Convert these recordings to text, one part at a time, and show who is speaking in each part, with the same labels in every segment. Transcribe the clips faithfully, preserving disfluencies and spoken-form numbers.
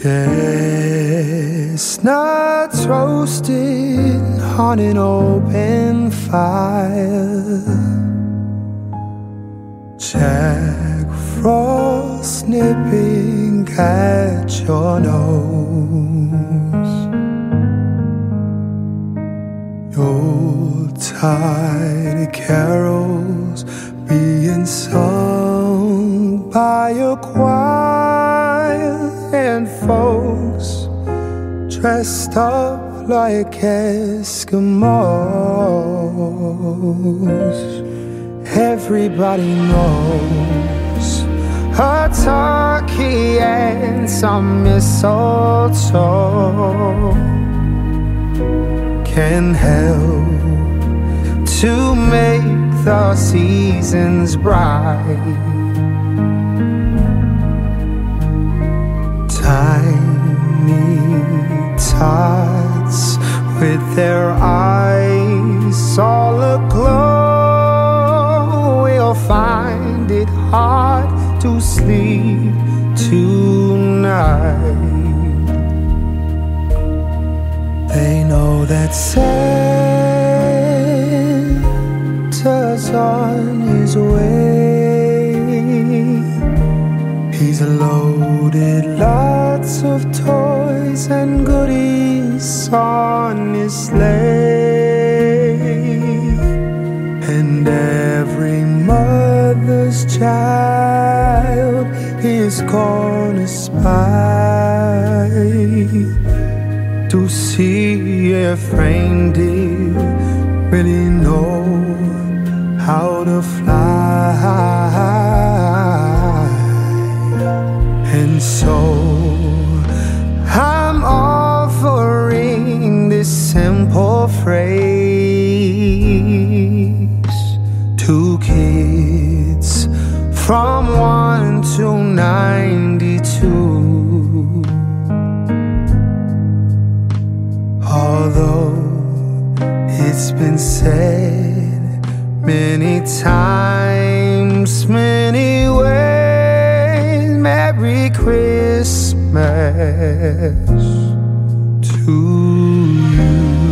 Speaker 1: Chestnuts roasted on an open fire, Jack Frost nipping at your nose, Yuletide carols being sung by a choir, and folks dressed up like Eskimos. Everybody knows a turkey and some mistletoe can help to make the seasons bright. Tiny tots with their eyes all aglow will find it hard to sleep tonight. They know that Santa's on his way. He's loaded lots of toys and goodies on his sleigh, and every mother's child is gonna spy to see if reindeer really know how to fly. And so I'm offering this simple phrase to kids from one to ninety-two. Although it's been said many times, many ways, Merry Christmas to you.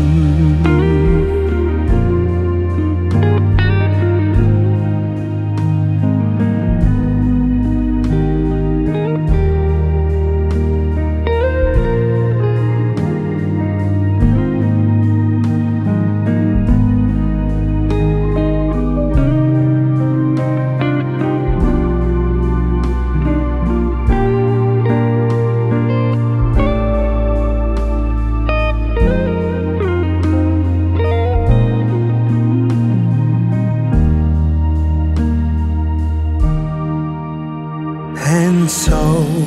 Speaker 1: And so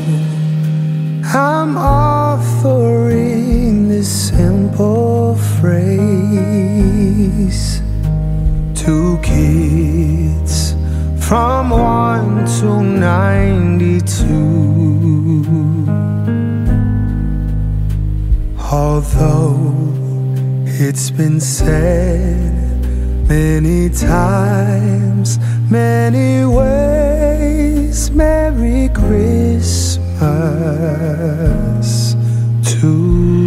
Speaker 1: I'm offering this simple phrase to kids from one to ninety-two. Although it's been said many times, many ways, Merry Christmas to you.